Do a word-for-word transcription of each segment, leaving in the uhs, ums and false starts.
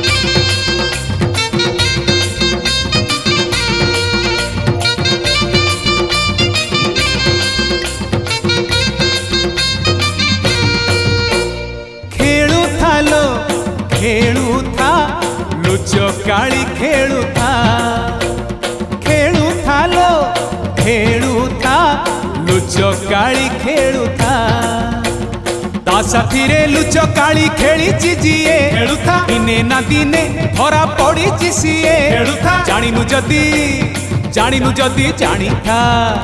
खेलू था लुचकाली खेलू था खेलू था लो खेलू था लुचकाली खेलू था ता साथी रे लुचकाली खेली जीए खेलू था दिने ना दिने धरा पड़ी सीए खेलू था जानिनु जदी जानिनु जदी जानी था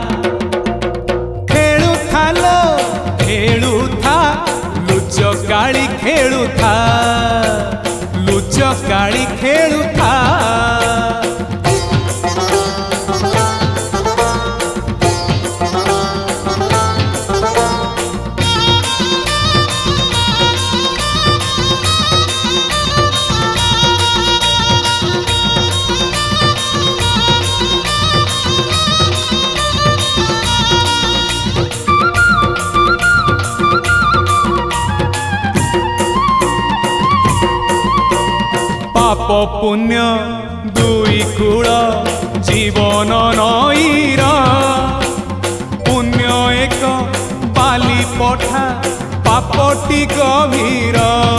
खेलू था लो खेलू था लुचकाली खेलू था लुचकाली खेलू था पाप पुण्य दुई कूल जीवन नईर पुण्य एक बाली पठा पापटी गभीर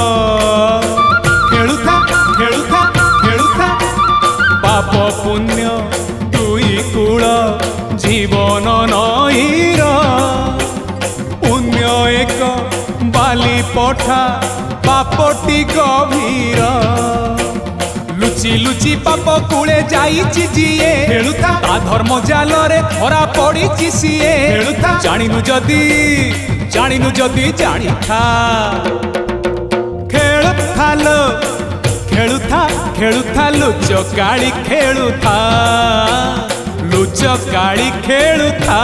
खेलू था खेलू था खेलू था पाप पुण्य दुई कूल जीवन नईर पुण्य एक बाली पठा पापटी गभीर लुचि लुचि पाप कूले जाइछि जिए खेलू था ता धर्म जाल रे धरा पड़ी सीए खेलू था जानिनु जदी जानिनु जदी जानी था खेलू था लो खेलू था खेलू था लुचकाली खेलू था लुचकाली खेलू था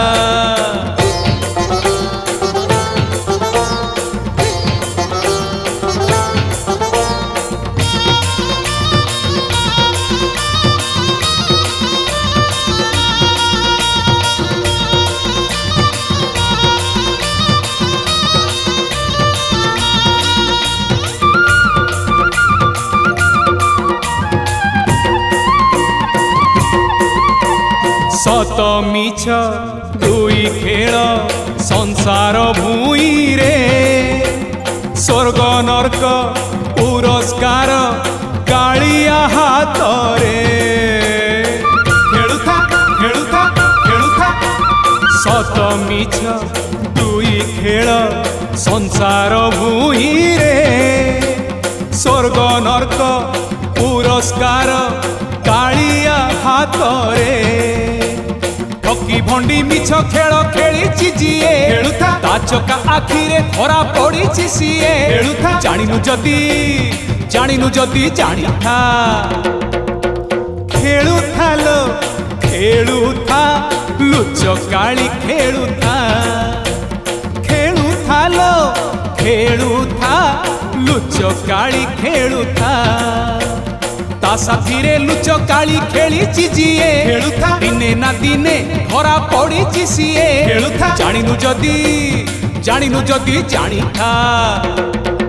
सत मिछ दुई खेल संसार भूई रे स्वर्ग नर्क पुरस्कार कालिया हाथ रे खेलू था खेलू था खेलू था सत मिछ दुई खेल संसार भूई रे स्वर्ग नर्क पुरस्कार कालिया हाथ रे ठकी भंडी मिछ खेल खेली जिए खेलू था ता चका आखिरे धरा पड़ी सीए खेलू था जानिनु जदी जानिनु जदी जानी था खेलू था लो खेलू था लुचकाली खेलू था खेलू था लो खेलू था लुचकाली खेलू था ता साथी रे लुचकाली खेली जिए खेलू था दिने ना दिने धरा पड़ी सीए खेलू था जानिनु जदी जानिनु जदी जानी था।